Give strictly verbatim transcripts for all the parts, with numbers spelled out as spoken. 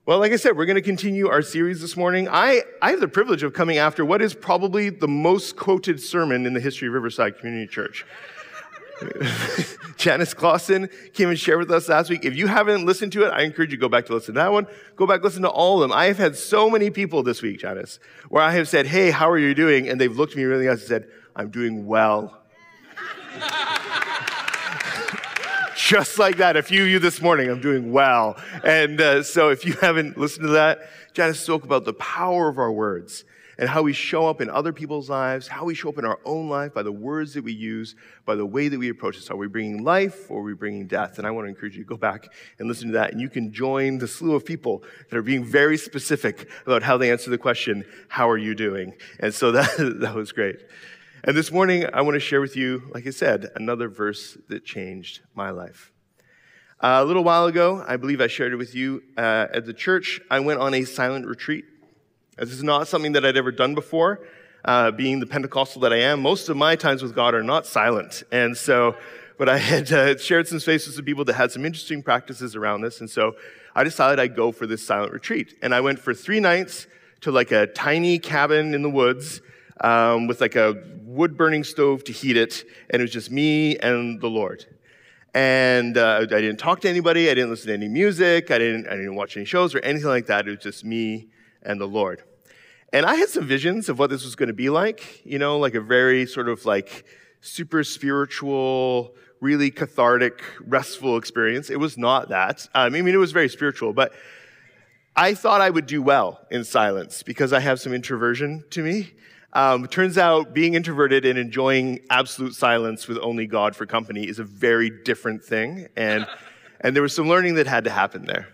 Well, like I said, we're going to continue our series this morning. I, I have the privilege of coming after what is probably the most quoted sermon in the history of Riverside Community Church. Janice Clausen came and shared with us last week. If you haven't listened to it, I encourage you to go back to listen to that one. Go back, listen to all of them. I have had so many people this week, Janice, where I have said, hey, how are you doing? And they've looked at me really nice and said, I'm doing well. Just like that, a few of you this morning, I'm doing well. And uh, so if you haven't listened to that, Janice spoke about the power of our words and how we show up in other people's lives, how we show up in our own life by the words that we use, by the way that we approach this. Are we bringing life or are we bringing death? And I want to encourage you to go back and listen to that. And you can join the slew of people that are being very specific about how they answer the question, how are you doing? And so that, that was great. And this morning, I want to share with you, like I said, another verse that changed my life. Uh, a little while ago, I believe I shared it with you uh, at the church. I went on a silent retreat. This is not something that I'd ever done before. Uh, being the Pentecostal that I am, most of my times with God are not silent. And so, but I had uh, shared some space with some people that had some interesting practices around this. And so I decided I'd go for this silent retreat. And I went for three nights to like a tiny cabin in the woods um, with like a wood-burning stove to heat it. And it was just me and the Lord. And uh, I didn't talk to anybody. I didn't listen to any music. I didn't, I didn't watch any shows or anything like that. It was just me and the Lord. And I had some visions of what this was going to be like, you know, like a very sort of like super spiritual, really cathartic, restful experience. It was not that. Um, I mean, it was very spiritual, but I thought I would do well in silence because I have some introversion to me. Um, it turns out being introverted and enjoying absolute silence with only God for company is a very different thing. And, and there was some learning that had to happen there.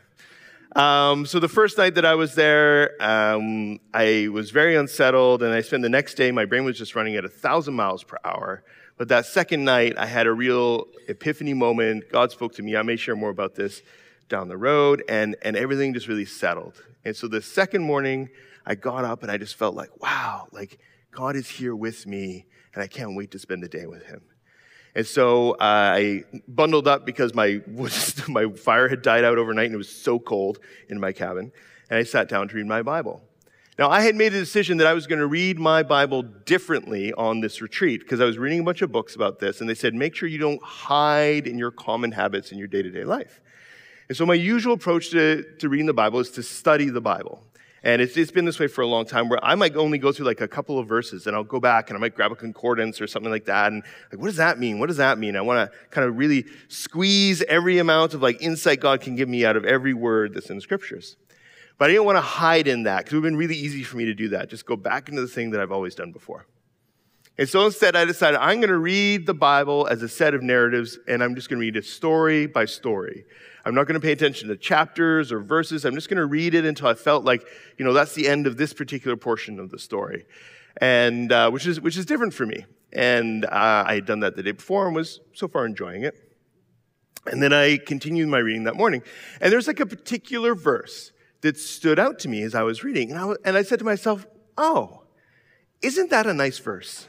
Um, so the first night that I was there, um, I was very unsettled, and I spent the next day, my brain was just running at a thousand miles per hour. But that second night, I had a real epiphany moment. God spoke to me. I may share more about this down the road, and, and everything just really settled. And so the second morning, I got up, and I just felt like, wow, like God is here with me, and I can't wait to spend the day with him. And so uh, I bundled up because my my fire had died out overnight and it was so cold in my cabin. And I sat down to read my Bible. Now, I had made a decision that I was going to read my Bible differently on this retreat because I was reading a bunch of books about this. And they said, make sure you don't hide in your common habits in your day-to-day life. And so my usual approach to, to reading the Bible is to study the Bible. And it's, it's been this way for a long time where I might only go through like a couple of verses and I'll go back and I might grab a concordance or something like that. And like, what does that mean? What does that mean? I want to kind of really squeeze every amount of like insight God can give me out of every word that's in the scriptures. But I didn't want to hide in that because it would have been really easy for me to do that. Just go back into the thing that I've always done before. And so instead I decided I'm going to read the Bible as a set of narratives and I'm just going to read it story by story. I'm not going to pay attention to chapters or verses. I'm just going to read it until I felt like, you know, that's the end of this particular portion of the story, and uh, which is which is different for me. And uh, I had done that the day before and was so far enjoying it. And then I continued my reading that morning. And there's like a particular verse that stood out to me as I was reading. And I, and I said to myself, oh, isn't that a nice verse?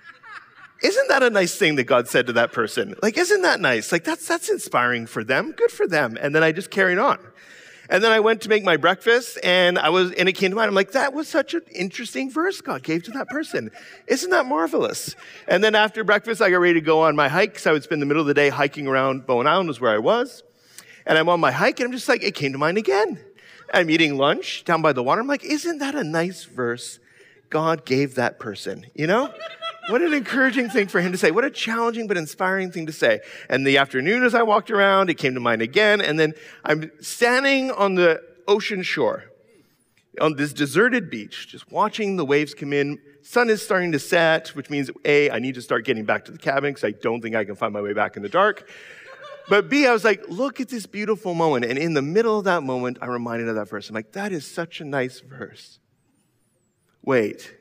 Isn't that a nice thing that God said to that person? Like, isn't that nice? Like, that's that's inspiring for them. Good for them. And then I just carried on. And then I went to make my breakfast, and I was, and it came to mind. I'm like, that was such an interesting verse God gave to that person. Isn't that marvelous? And then after breakfast, I got ready to go on my hike, because I would spend the middle of the day hiking around Bowen Island, was where I was. And I'm on my hike, and I'm just like, it came to mind again. I'm eating lunch down by the water. I'm like, isn't that a nice verse God gave that person? You know? What an encouraging thing for him to say. What a challenging but inspiring thing to say. And the afternoon as I walked around, it came to mind again. And then I'm standing on the ocean shore on this deserted beach, just watching the waves come in. Sun is starting to set, which means, A, I need to start getting back to the cabin because I don't think I can find my way back in the dark. But B, I was like, look at this beautiful moment. And in the middle of that moment, I'm reminded of that verse. I'm like, that is such a nice verse. Wait.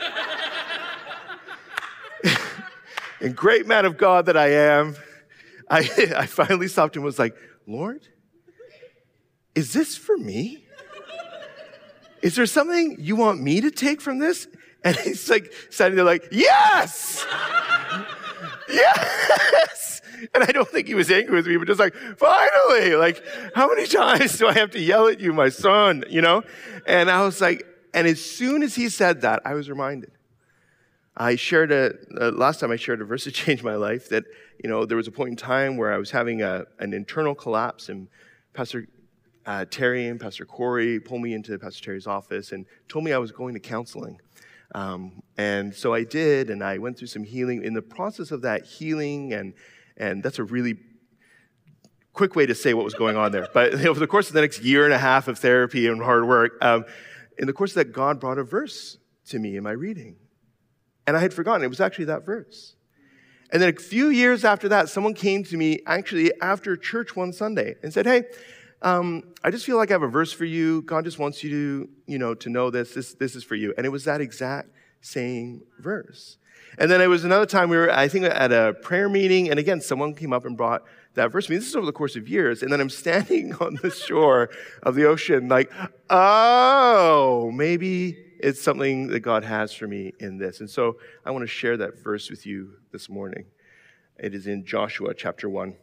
And great man of God that I am, I, I finally stopped and was like, Lord, is this for me? Is there something you want me to take from this? And he's like, standing there like, yes! Yes! And I don't think he was angry with me, but just like, finally, like, how many times do I have to yell at you, my son, you know? And I was like, and as soon as he said that, I was reminded. I shared a, uh, last time I shared a verse that changed my life, that, you know, there was a point in time where I was having a, an internal collapse, and Pastor uh, Terry and Pastor Corey pulled me into Pastor Terry's office and told me I was going to counseling. Um, and so I did, and I went through some healing. In the process of that healing, and and that's a really quick way to say what was going on there. But over the course of the next year and a half of therapy and hard work, um, in the course of that, God brought a verse to me in my reading. And I had forgotten. It was actually that verse. And then a few years after that, someone came to me, actually after church one Sunday, and said, hey, um, I just feel like I have a verse for you. God just wants you to, you know, to know this. This, this is for you. And it was that exact same verse. And then it was another time we were, I think, at a prayer meeting. And again, someone came up and brought that verse to me. This is over the course of years. And then I'm standing on the shore of the ocean like, oh, maybe it's something that God has for me in this. And so I want to share that verse with you this morning. It is in Joshua chapter one.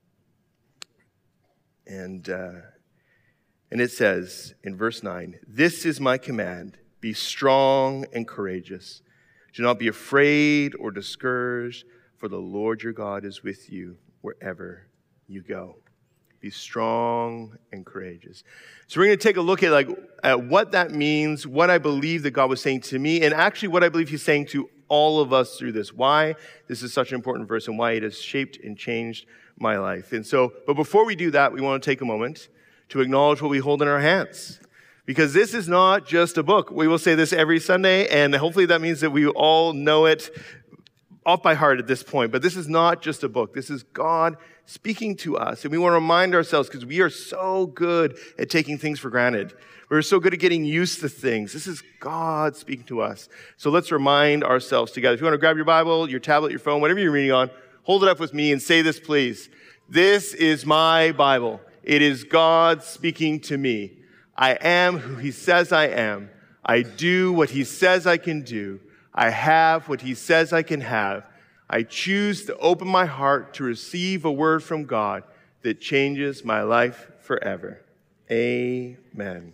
And, uh, and it says in verse nine, this is my command, be strong and courageous. Do not be afraid or discouraged, for the Lord your God is with you wherever you go. Be strong and courageous. So we're going to take a look at like at what that means, what I believe that God was saying to me, and actually what I believe he's saying to all of us through this. Why this is such an important verse and why it has shaped and changed my life. And so, but before we do that, we want to take a moment to acknowledge what we hold in our hands. Because this is not just a book. We will say this every Sunday, and hopefully that means that we all know it off by heart at this point. But this is not just a book. This is God speaking to us. And we want to remind ourselves, because we are so good at taking things for granted. We're so good at getting used to things. This is God speaking to us. So let's remind ourselves together. If you want to grab your Bible, your tablet, your phone, whatever you're reading on, hold it up with me and say this, please. This is my Bible. It is God speaking to me. I am who he says I am. I do what he says I can do. I have what he says I can have. I choose to open my heart to receive a word from God that changes my life forever. Amen.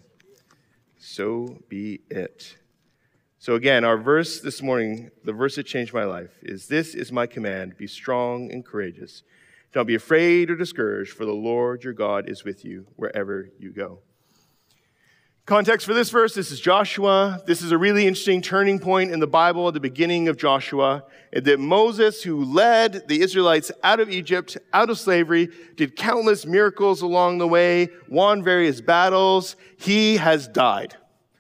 So be it. So again, our verse this morning, the verse that changed my life, is this is my command, be strong and courageous. Don't be afraid or discouraged, for the Lord your God is with you wherever you go. Context for this verse, this is Joshua. This is a really interesting turning point in the Bible at the beginning of Joshua, that Moses, who led the Israelites out of Egypt, out of slavery, did countless miracles along the way, won various battles. He has died.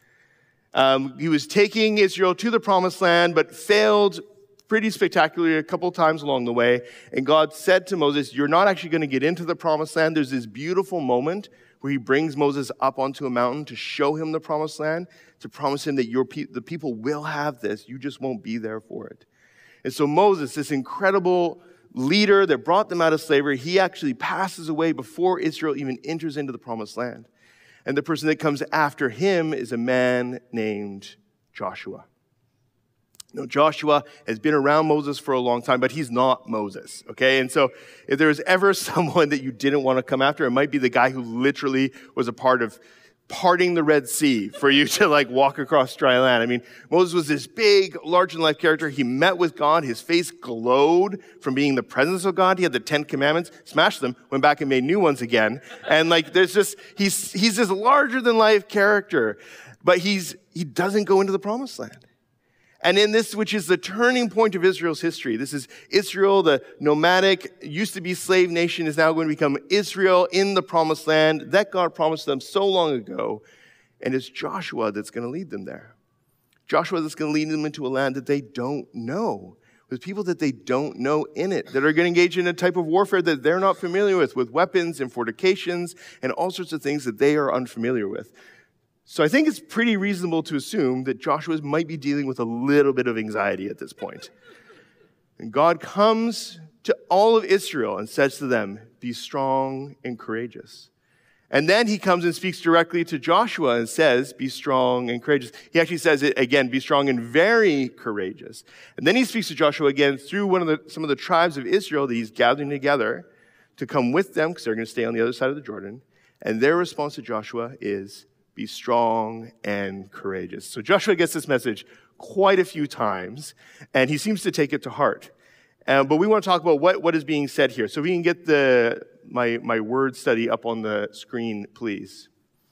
Um, he was taking Israel to the promised land, but failed pretty spectacularly a couple times along the way. And God said to Moses, you're not actually going to get into the promised land. There's this beautiful moment where he brings Moses up onto a mountain to show him the promised land, to promise him that your pe- the people will have this. You just won't be there for it. And so Moses, this incredible leader that brought them out of slavery, he actually passes away before Israel even enters into the promised land. And the person that comes after him is a man named Joshua. You know, Joshua has been around Moses for a long time, but he's not Moses, okay? And so if there's ever someone that you didn't want to come after, it might be the guy who literally was a part of parting the Red Sea for you to like walk across dry land. I mean, Moses was this big, large-in-life character. He met with God. His face glowed from being in the presence of God. He had the Ten Commandments, smashed them, went back and made new ones again. And like, there's just, he's, he's this larger-than-life character, but he's, he doesn't go into the promised land. And in this, which is the turning point of Israel's history, this is Israel, the nomadic, used to be slave nation, is now going to become Israel in the promised land that God promised them so long ago. And it's Joshua that's going to lead them there. Joshua that's going to lead them into a land that they don't know, with people that they don't know in it, that are going to engage in a type of warfare that they're not familiar with, with weapons and fortifications and all sorts of things that they are unfamiliar with. So I think it's pretty reasonable to assume that Joshua might be dealing with a little bit of anxiety at this point. And God comes to all of Israel and says to them, be strong and courageous. And then he comes and speaks directly to Joshua and says, be strong and courageous. He actually says it again, be strong and very courageous. And then he speaks to Joshua again through one of the, some of the tribes of Israel that he's gathering together to come with them because they're going to stay on the other side of the Jordan. And their response to Joshua is, be strong and courageous. So Joshua gets this message quite a few times, and he seems to take it to heart. Um, but we want to talk about what, what is being said here. So we can get the my, my word study up on the screen, please.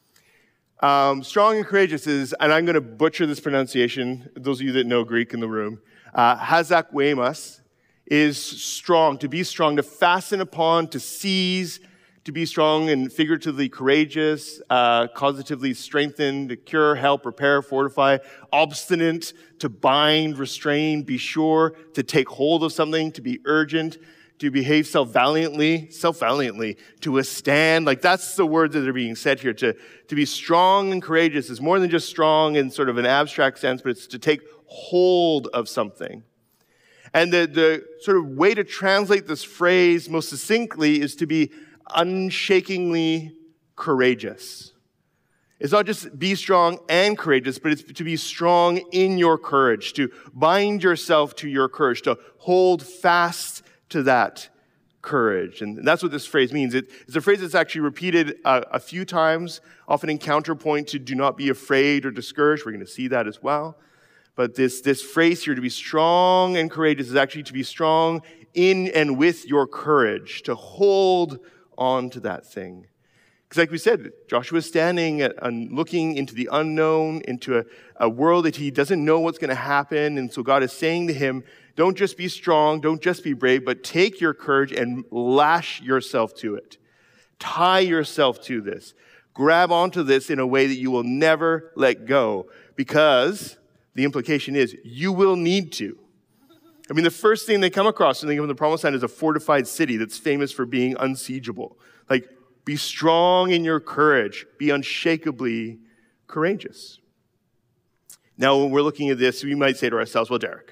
Um, strong and courageous is, and I'm going to butcher this pronunciation, those of you that know Greek in the room, uh, hazakwemas, is strong, to be strong, to fasten upon, to seize, to be strong and figuratively courageous, uh, causatively strengthen, to cure, help, repair, fortify, obstinate, to bind, restrain, be sure, to take hold of something, to be urgent, to behave self-valiantly, self-valiantly, to withstand. Like that's the words that are being said here. To, to be strong and courageous is more than just strong in sort of an abstract sense, but it's to take hold of something. And the, the sort of way to translate this phrase most succinctly is to be unshakingly courageous. It's not just be strong and courageous, but it's to be strong in your courage, to bind yourself to your courage, to hold fast to that courage. And that's what this phrase means. It, it's a phrase that's actually repeated uh, a few times, often in counterpoint to do not be afraid or discouraged. We're going to see that as well. But this, this phrase here, to be strong and courageous, is actually to be strong in and with your courage, to hold on to that thing. Because like we said, Joshua is standing and looking into the unknown, into a, a world that he doesn't know what's going to happen. And so God is saying to him, don't just be strong, don't just be brave, but take your courage and lash yourself to it. Tie yourself to this. Grab onto this in a way that you will never let go. Because the implication is you will need to. I mean, the first thing they come across when they come to the Promised Land is a fortified city that's famous for being unsiegeable. Like, be strong in your courage. Be unshakably courageous. Now, when we're looking at this, we might say to ourselves, well, Derek,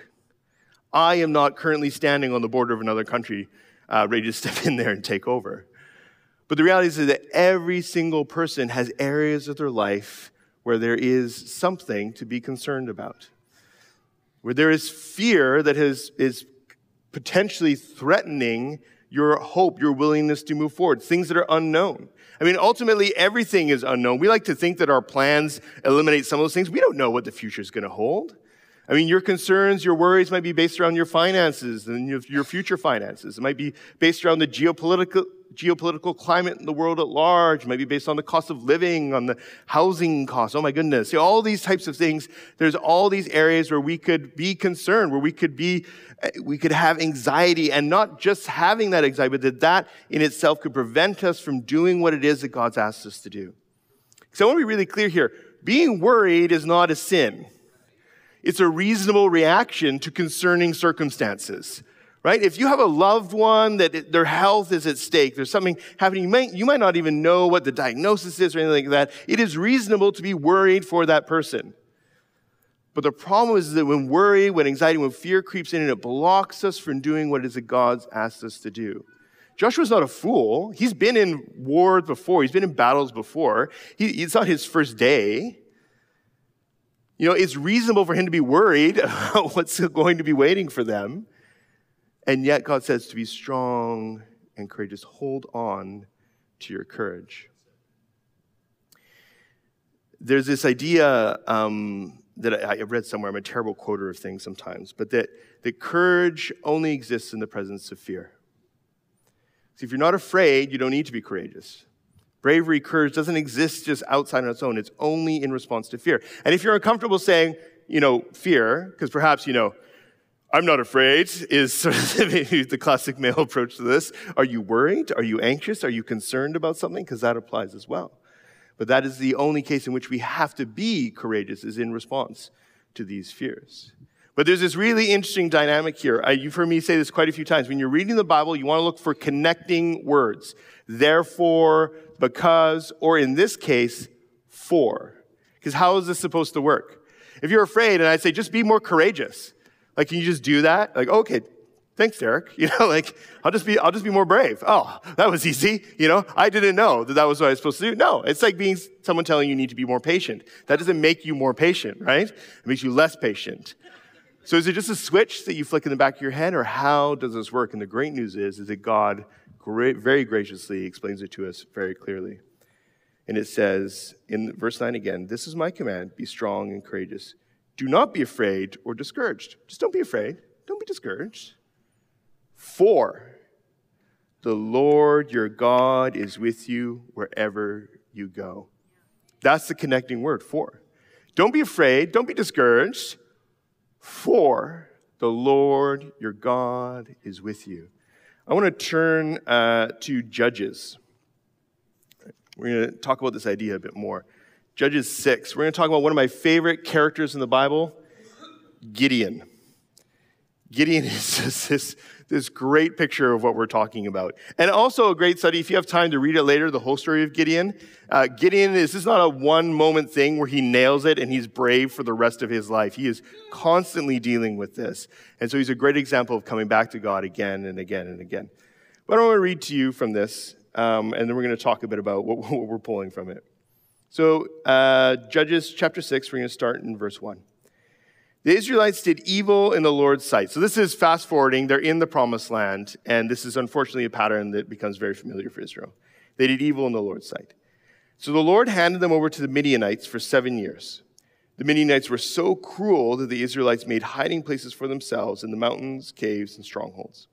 I am not currently standing on the border of another country uh, ready to step in there and take over. But the reality is that every single person has areas of their life where there is something to be concerned about, where there is fear that has, is potentially threatening your hope, your willingness to move forward, things that are unknown. I mean, ultimately, everything is unknown. We like to think that our plans eliminate some of those things. We don't know what the future is going to hold. I mean, your concerns, your worries might be based around your finances and your, your future finances. It might be based around the geopolitical geopolitical climate in the world at large. It might be based on the cost of living, on the housing costs. Oh my goodness. See, all these types of things. There's all these areas where we could be concerned, where we could be, we could have anxiety, and not just having that anxiety, but that that in itself could prevent us from doing what it is that God's asked us to do. So I want to be really clear here. Being worried is not a sin. It's a reasonable reaction to concerning circumstances. Right? If you have a loved one that it, their health is at stake, there's something happening, you might, you might not even know what the diagnosis is or anything like that. It is reasonable to be worried for that person. But the problem is that when worry, when anxiety, when fear creeps in, and it blocks us from doing what it is that God's asked us to do. Joshua's not a fool. He's been in wars before. He's been in battles before. He, it's not his first day. You know, it's reasonable for him to be worried about what's going to be waiting for them. And yet God says to be strong and courageous. Hold on to your courage. There's this idea um, that I, I read somewhere. I'm a terrible quoter of things sometimes. But that, that courage only exists in the presence of fear. See, if you're not afraid, you don't need to be courageous. Bravery, courage doesn't exist just outside on its own. It's only in response to fear. And if you're uncomfortable saying, you know, fear, because perhaps, you know, I'm not afraid is sort of maybe the classic male approach to this. Are you worried? Are you anxious? Are you concerned about something? Because that applies as well. But that is the only case in which we have to be courageous, is in response to these fears. But there's this really interesting dynamic here. I, you've heard me say this quite a few times. When you're reading the Bible, you want to look for connecting words. Therefore, because, or in this case, for. Because how is this supposed to work? If you're afraid, and I say, just be more courageous. Like, can you just do that? Like, okay, Thanks, Derek. You know, like, I'll just be, I'll just be more brave. Oh, that was easy. You know, I didn't know that that was what I was supposed to do. No, it's like being someone telling you need to be more patient. That doesn't make you more patient, right? It makes you less patient. So is it just a switch that you flick in the back of your head, or how does this work? And the great news is, is that God great, very graciously explains it to us very clearly. And it says in verse nine again, this is my command, be strong and courageous. Do not be afraid or discouraged. Just don't be afraid. Don't be discouraged. For the Lord your God is with you wherever you go. That's the connecting word, for. Don't be afraid. Don't be discouraged. For the Lord your God is with you. I want to turn uh, to Judges. We're going to talk about this idea a bit more. Judges six. We're going to talk about one of my favorite characters in the Bible, Gideon. Gideon is just this, this great picture of what we're talking about. And also a great study, if you have time to read it later, the whole story of Gideon. Uh, Gideon is, this is not a one-moment thing where he nails it and he's brave for the rest of his life. He is constantly dealing with this. And so he's a great example of coming back to God again and again and again. But I want to read to you from this, um, and then we're going to talk a bit about what, what we're pulling from it. So uh, Judges chapter six, we're going to start in verse one. The Israelites did evil in the Lord's sight. So this is fast forwarding. They're in the promised land, and this is unfortunately a pattern that becomes very familiar for Israel. They did evil in the Lord's sight. So the Lord handed them over to the Midianites for seven years. The Midianites were so cruel that the Israelites made hiding places for themselves in the mountains, caves, and strongholds.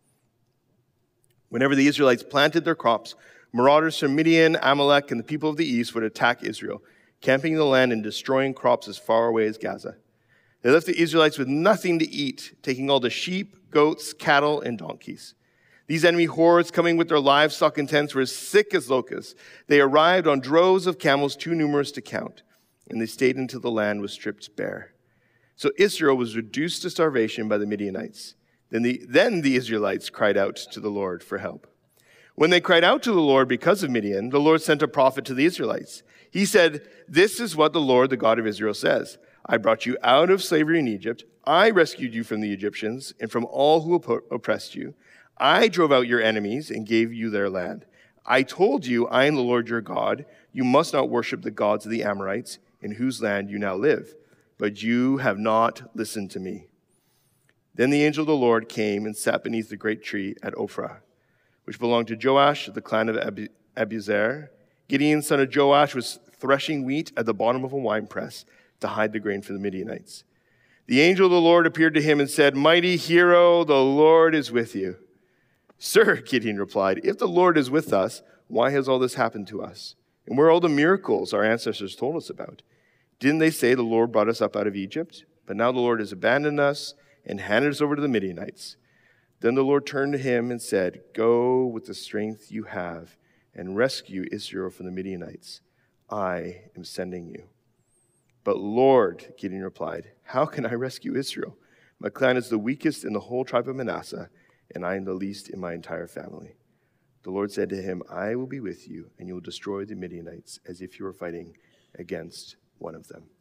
Whenever the Israelites planted their crops, marauders from Midian, Amalek, and the people of the east would attack Israel, camping in the land and destroying crops as far away as Gaza. They left the Israelites with nothing to eat, taking all the sheep, goats, cattle, and donkeys. These enemy hordes, coming with their livestock and tents, were as sick as locusts. They arrived on droves of camels too numerous to count, and they stayed until the land was stripped bare. So Israel was reduced to starvation by the Midianites. Then the, then the Israelites cried out to the Lord for help. When they cried out to the Lord because of Midian, the Lord sent a prophet to the Israelites. He said, "This is what the Lord, the God of Israel, says. I brought you out of slavery in Egypt. I rescued you from the Egyptians and from all who oppressed you. I drove out your enemies and gave you their land. I told you, I am the Lord your God. You must not worship the gods of the Amorites, in whose land you now live. But you have not listened to me." Then the angel of the Lord came and sat beneath the great tree at Ophrah, which belonged to Joash of the clan of Abiezer. Gideon, son of Joash, was threshing wheat at the bottom of a winepress to hide the grain for the Midianites. The angel of the Lord appeared to him and said, "Mighty hero, the Lord is with you." "Sir," Gideon replied, "if the Lord is with us, why has all this happened to us? And where are all the miracles our ancestors told us about? Didn't they say the Lord brought us up out of Egypt? But now the Lord has abandoned us and handed us over to the Midianites." Then the Lord turned to him and said, "Go with the strength you have and rescue Israel from the Midianites. I am sending you." "But Lord," Gideon replied, "how can I rescue Israel? My clan is the weakest in the whole tribe of Manasseh, and I am the least in my entire family." The Lord said to him, "I will be with you, and you will destroy the Midianites as if you were fighting against one of them."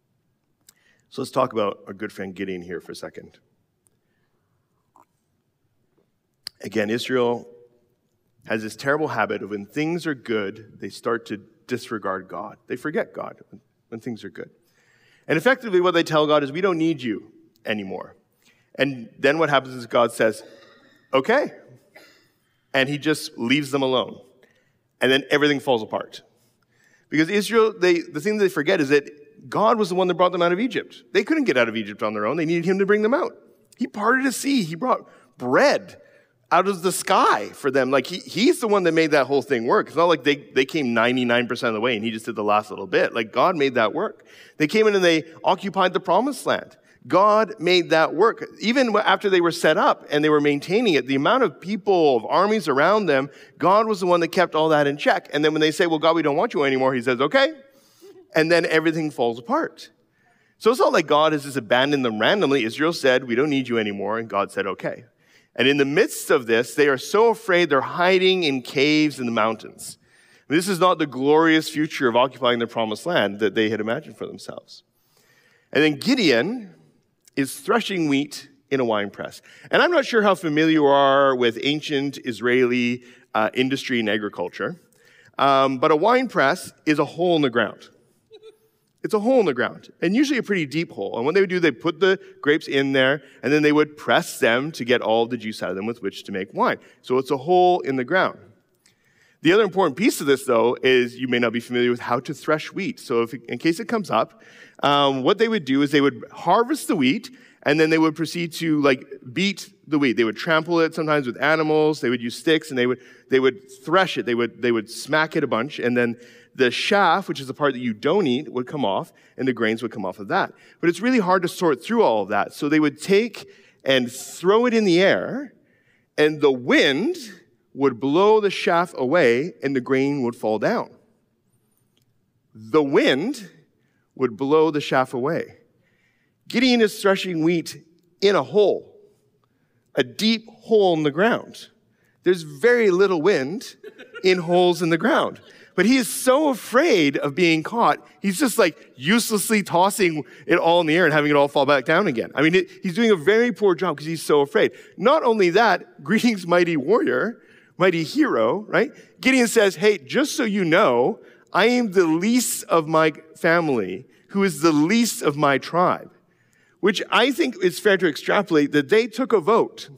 So let's talk about our good friend Gideon here for a second. Again, Israel has this terrible habit of when things are good, they start to disregard God. They forget God when, when things are good. And effectively what they tell God is, "We don't need you anymore." And then what happens is God says, "Okay." And he just leaves them alone. And then everything falls apart. Because Israel, they, the thing that they forget is that God was the one that brought them out of Egypt. They couldn't get out of Egypt on their own. They needed him to bring them out. He parted a sea. He brought bread out of the sky for them. Like he, he's the one that made that whole thing work. It's not like they, they came ninety-nine percent of the way and he just did the last little bit. Like God made that work. They came in and they occupied the promised land. God made that work. Even after they were set up and they were maintaining it, the amount of people, of armies around them, God was the one that kept all that in check. And then when they say, "Well, God, we don't want you anymore," he says, "Okay." And then everything falls apart. So it's not like God has just abandoned them randomly. Israel said, "We don't need you anymore." And God said, "Okay." And in the midst of this, they are so afraid they're hiding in caves in the mountains. This is not the glorious future of occupying the promised land that they had imagined for themselves. And then Gideon is threshing wheat in a wine press. And I'm not sure how familiar you are with ancient Israeli uh, industry and agriculture, um, but a wine press is a hole in the ground. It's a hole in the ground, and usually a pretty deep hole. And what they would do, they put the grapes in there, and then they would press them to get all the juice out of them with which to make wine. So it's a hole in the ground. The other important piece of this, though, is you may not be familiar with how to thresh wheat. So if, in case it comes up, um, what they would do is they would harvest the wheat, and then they would proceed to like beat the wheat. They would trample it sometimes with animals. They would use sticks, and they would they would thresh it. They would they would smack it a bunch, and then the chaff, which is the part that you don't eat, would come off, and the grains would come off of that. But it's really hard to sort through all of that. So they would take and throw it in the air, and the wind would blow the chaff away, and the grain would fall down. The wind would blow the chaff away. Gideon is threshing wheat in a hole, a deep hole in the ground. There's very little wind in holes in the ground. But he is so afraid of being caught, he's just like uselessly tossing it all in the air and having it all fall back down again. I mean, it, he's doing a very poor job because he's so afraid. Not only that, greetings, mighty warrior, mighty hero, right? Gideon says, hey, just so you know, I am the least of my family, who is the least of my tribe, which I think it's fair to extrapolate that they took a vote.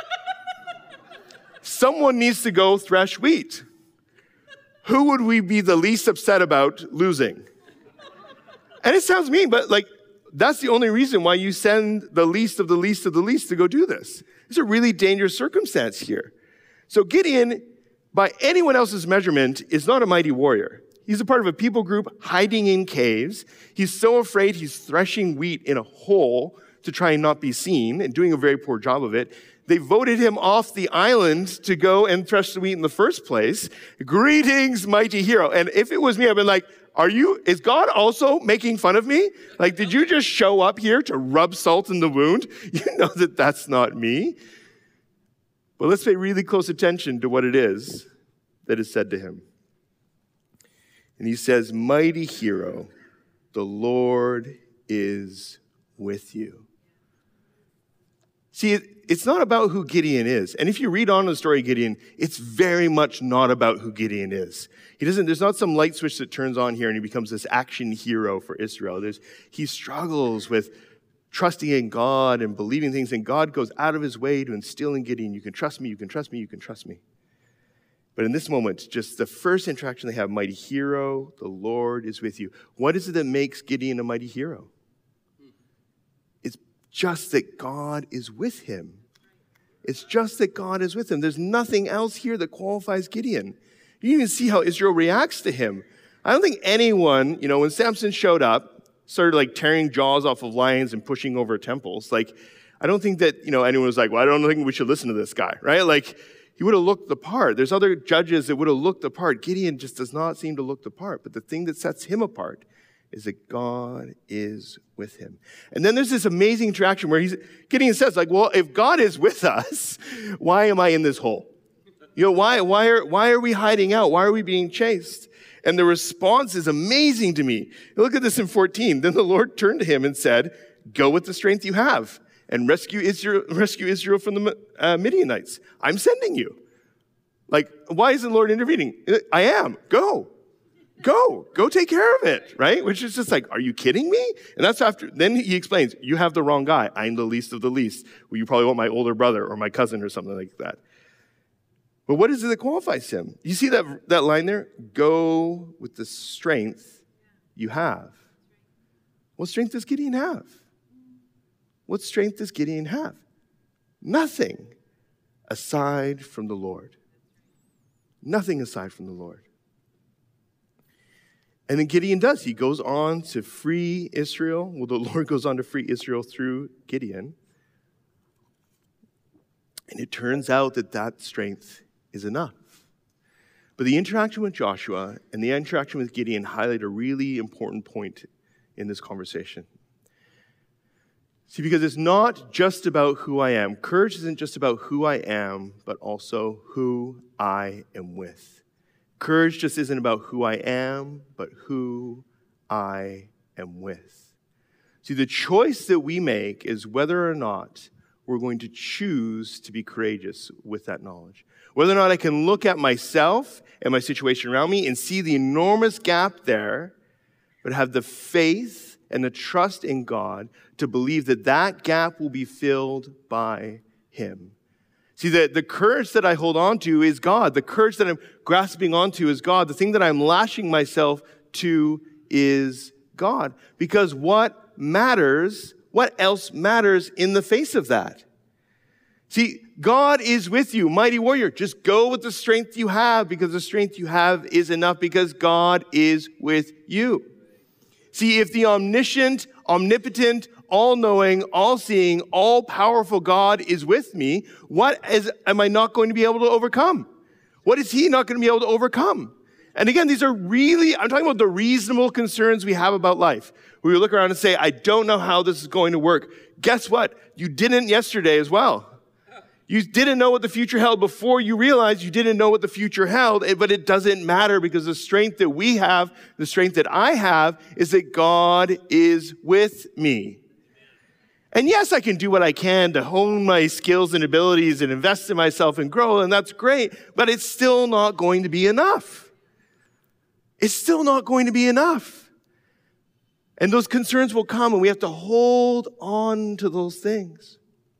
Someone needs to go thresh wheat. Who would we be the least upset about losing? And it sounds mean, but like, that's the only reason why you send the least of the least of the least to go do this. It's a really dangerous circumstance here. So Gideon, by anyone else's measurement, is not a mighty warrior. He's a part of a people group hiding in caves. He's so afraid he's threshing wheat in a hole to try and not be seen and doing a very poor job of it. They voted him off the island to go and thresh the wheat in the first place. Greetings, mighty hero. And if it was me, I'd been like, are you, is God also making fun of me? Like, did you just show up here to rub salt in the wound? You know that that's not me. But let's pay really close attention to what it is that is said to him. And he says, mighty hero, the Lord is with you. See, it, it's not about who Gideon is. And if you read on in the story of Gideon, it's very much not about who Gideon is. He doesn't, there's not some light switch that turns on here and he becomes this action hero for Israel. There's, he struggles with trusting in God and believing things, and God goes out of his way to instill in Gideon, you can trust me, you can trust me, you can trust me. But in this moment, just the first interaction they have, mighty hero, the Lord is with you. What is it that makes Gideon a mighty hero? It's just that God is with him. It's just that God is with him. There's nothing else here that qualifies Gideon. You even see how Israel reacts to him. I don't think anyone, you know, when Samson showed up, started like tearing jaws off of lions and pushing over temples, like, I don't think that, you know, anyone was like, well, I don't think we should listen to this guy, right? Like, he would have looked the part. There's other judges that would have looked the part. Gideon just does not seem to look the part. But the thing that sets him apart is that God is with him. And then there's this amazing interaction where he's, Gideon says, like, well, if God is with us, why am I in this hole? You know, why, why are, why are we hiding out? Why are we being chased? And the response is amazing to me. Look at this in fourteen. Then the Lord turned to him and said, go with the strength you have and rescue Israel, rescue Israel from the uh, Midianites. I'm sending you. Like, why isn't the Lord intervening? I am. Go. Go. Go take care of it, right? Which is just like, are you kidding me? And that's after, then he explains, you have the wrong guy. I'm the least of the least. Well, you probably want my older brother or my cousin or something like that. But what is it that qualifies him? You see that, that line there? Go with the strength you have. What strength does Gideon have? What strength does Gideon have? Nothing aside from the Lord. Nothing aside from the Lord. And then Gideon does. He goes on to free Israel. Well, the Lord goes on to free Israel through Gideon. And it turns out that that strength is enough. But the interaction with Joshua and the interaction with Gideon highlight a really important point in this conversation. See, because it's not just about who I am. Courage isn't just about who I am, but also who I am with. Courage just isn't about who I am, but who I am with. See, the choice that we make is whether or not we're going to choose to be courageous with that knowledge. Whether or not I can look at myself and my situation around me and see the enormous gap there, but have the faith and the trust in God to believe that that gap will be filled by him. See, the, the courage that I hold on to is God. The courage that I'm grasping onto is God. The thing that I'm lashing myself to is God. Because what matters, what else matters in the face of that? See, God is with you, mighty warrior. Just go with the strength you have, because the strength you have is enough, because God is with you. See, if the omniscient, omnipotent, all-knowing, all-seeing, all-powerful God is with me, what is, am I not going to be able to overcome? What is he not going to be able to overcome? And again, these are really, I'm talking about the reasonable concerns we have about life. We look around and say, I don't know how this is going to work. Guess what? You didn't yesterday as well. You didn't know what the future held before you realized you didn't know what the future held, but it doesn't matter, because the strength that we have, the strength that I have, is that God is with me. And yes, I can do what I can to hone my skills and abilities and invest in myself and grow, and that's great, but it's still not going to be enough. It's still not going to be enough. And those concerns will come, and we have to hold on to those things.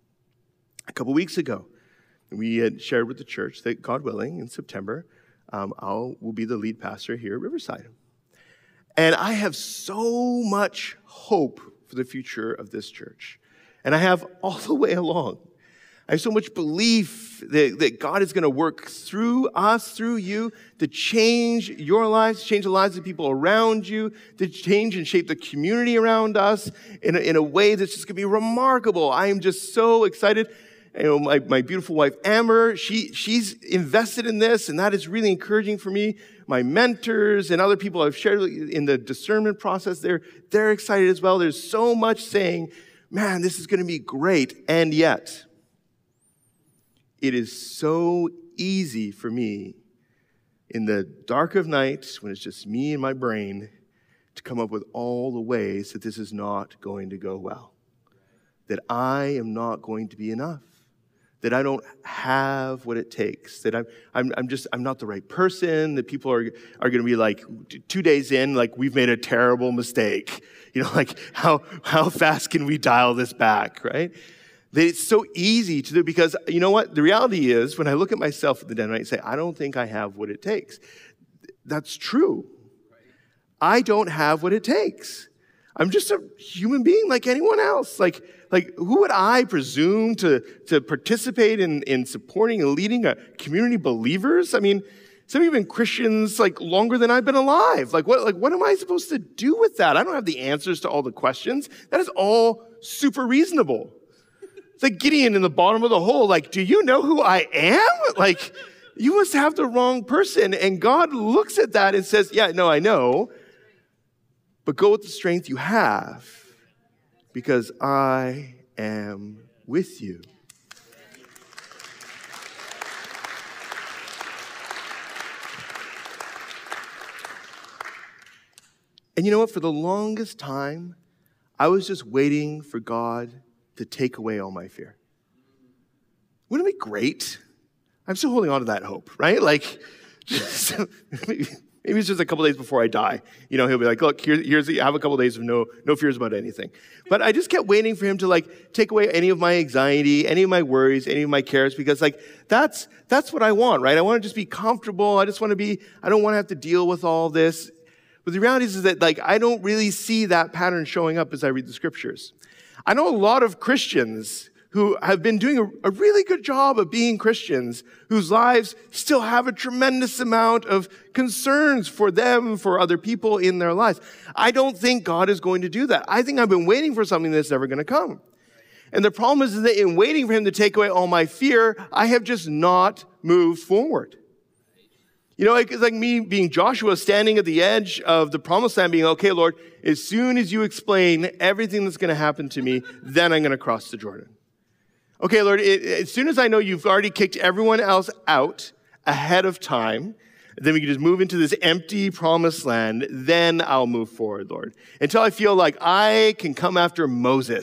A couple weeks ago, we had shared with the church that, God willing, in September, um, I will be the lead pastor here at Riverside. And I have so much hope for the future of this church. And I have all the way along. I have so much belief that, that God is going to work through us, through you, to change your lives, to change the lives of people around you, to change and shape the community around us in a, in a way that's just going to be remarkable. I am just so excited. You know, my, my beautiful wife, Amber, she, she's invested in this, and that is really encouraging for me. My mentors and other people I've shared in the discernment process, they're, they're excited as well. There's so much saying, man, this is going to be great. And yet, it is so easy for me in the dark of night, when it's just me and my brain, to come up with all the ways that this is not going to go well. That I am not going to be enough. That I don't have what it takes, that I'm, I'm, I'm just, I'm not the right person, that people are, are going to be like, two days in, like, we've made a terrible mistake. You know, like, how, how fast can we dial this back, right? That it's so easy to do, because you know what? The reality is, when I look at myself at the dead of night and say, I don't think I have what it takes. That's true. I don't have what it takes. I'm just a human being like anyone else. Like, like who would I presume to, to participate in, in supporting and leading a community of believers? I mean, some of you have been Christians like longer than I've been alive. Like what, like what am I supposed to do with that? I don't have the answers to all the questions. That is all super reasonable. It's like Gideon in the bottom of the hole. Like, do you know who I am? Like, you must have the wrong person. And God looks at that and says, yeah, no, I know. But go with the strength you have, because I am with you. And you know what? For the longest time, I was just waiting for God to take away all my fear. Wouldn't it be great? I'm still holding on to that hope, right? Like, just, maybe it's just a couple days before I die. You know, he'll be like, look, here, here's the, I have a couple days of no, no fears about anything. But I just kept waiting for him to like take away any of my anxiety, any of my worries, any of my cares, because like that's, that's what I want, right? I want to just be comfortable. I just want to be, I don't want to have to deal with all this. But the reality is, is that like, I don't really see that pattern showing up as I read the scriptures. I know a lot of Christians who have been doing a, a really good job of being Christians, whose lives still have a tremendous amount of concerns for them, for other people in their lives. I don't think God is going to do that. I think I've been waiting for something that's never going to come. And the problem is that in waiting for him to take away all my fear, I have just not moved forward. You know, it's like me being Joshua, standing at the edge of the promised land, being, okay, Lord, as soon as you explain everything that's going to happen to me, then I'm going to cross the Jordan. Okay, Lord, it, as soon as I know you've already kicked everyone else out ahead of time, then we can just move into this empty promised land, then I'll move forward, Lord. Until I feel like I can come after Moses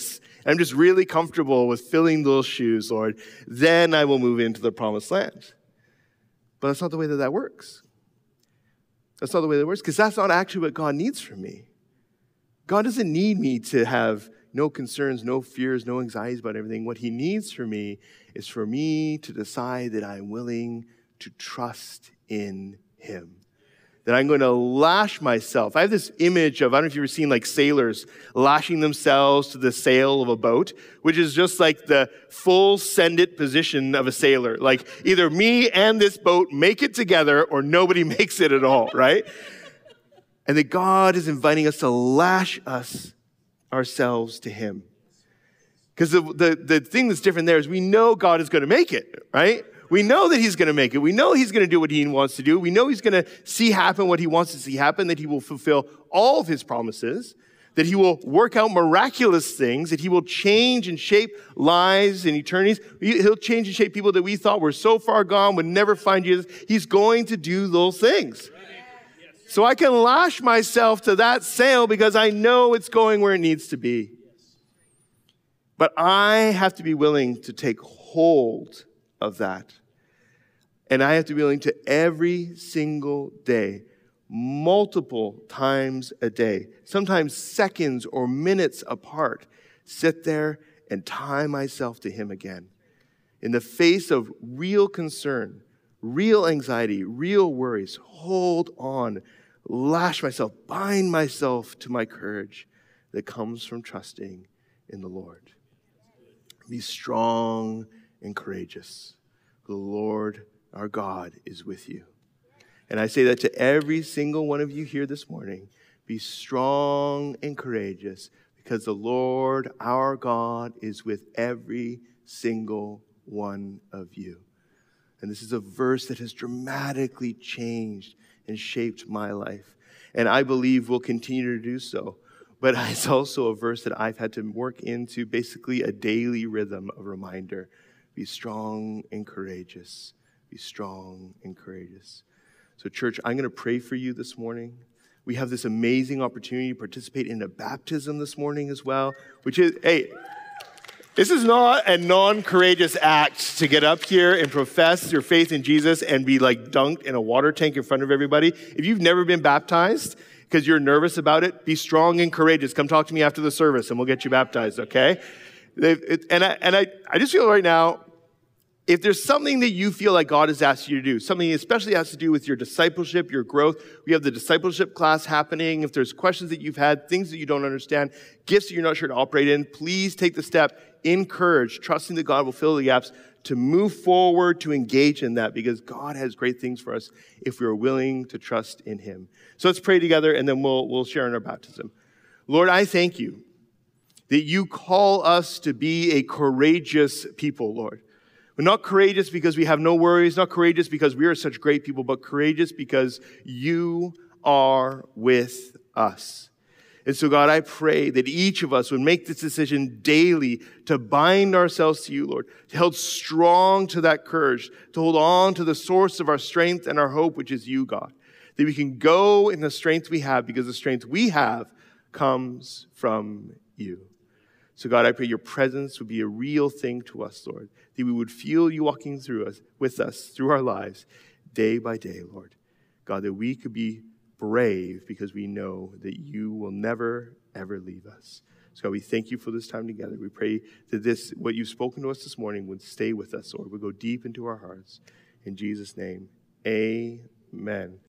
I'm just really comfortable with filling those shoes, Lord, then I will move into the promised land. But that's not the way that that works. That's not the way that works, because that's not actually what God needs from me. God doesn't need me to have no concerns, no fears, no anxieties about everything. What he needs from me is for me to decide that I'm willing to trust in him. That I'm going to lash myself. I have this image of, I don't know if you've ever seen like sailors lashing themselves to the sail of a boat, which is just like the full send-it position of a sailor. Like either me and this boat make it together or nobody makes it at all, right? And that God is inviting us to lash us ourselves to him. Because the, the, the thing that's different there is we know God is going to make it, right? We know that he's going to make it. We know he's going to do what he wants to do. We know he's going to see happen what he wants to see happen, that he will fulfill all of his promises, that he will work out miraculous things, that he will change and shape lives and eternities. He'll change and shape people that we thought were so far gone, would never find Jesus. He's going to do those things. So I can lash myself to that sail because I know it's going where it needs to be. But I have to be willing to take hold of that. And I have to be willing to every single day, multiple times a day, sometimes seconds or minutes apart, sit there and tie myself to him again. In the face of real concern, real anxiety, real worries, hold on, lash myself, bind myself to my courage that comes from trusting in the Lord. Be strong and courageous. The Lord our God is with you. And I say that to every single one of you here this morning. Be strong and courageous because the Lord our God is with every single one of you. And this is a verse that has dramatically changed and shaped my life. And I believe will continue to do so. But it's also a verse that I've had to work into basically a daily rhythm, a reminder. Be strong and courageous. Be strong and courageous. So church, I'm going to pray for you this morning. We have this amazing opportunity to participate in a baptism this morning as well, which is, hey, this is not a non-courageous act to get up here and profess your faith in Jesus and be like dunked in a water tank in front of everybody. If you've never been baptized because you're nervous about it, be strong and courageous. Come talk to me after the service and we'll get you baptized, okay? And I, and I, I just feel right now, if there's something that you feel like God has asked you to do, something especially has to do with your discipleship, your growth, we have the discipleship class happening. If there's questions that you've had, things that you don't understand, gifts that you're not sure to operate in, please take the step in courage, trusting that God will fill the gaps to move forward, to engage in that, because God has great things for us if we are willing to trust in him. So let's pray together, and then we'll, we'll share in our baptism. Lord, I thank you that you call us to be a courageous people, Lord. We're not courageous because we have no worries, not courageous because we are such great people, but courageous because you are with us. And so, God, I pray that each of us would make this decision daily to bind ourselves to you, Lord, to hold strong to that courage, to hold on to the source of our strength and our hope, which is you, God, that we can go in the strength we have because the strength we have comes from you. So, God, I pray your presence would be a real thing to us, Lord, that we would feel you walking through us, with us, through our lives, day by day, Lord. God, that we could be brave because we know that you will never, ever leave us. So, God, we thank you for this time together. We pray that this, what you've spoken to us this morning, would stay with us, Lord. Would go deep into our hearts. In Jesus' name, amen.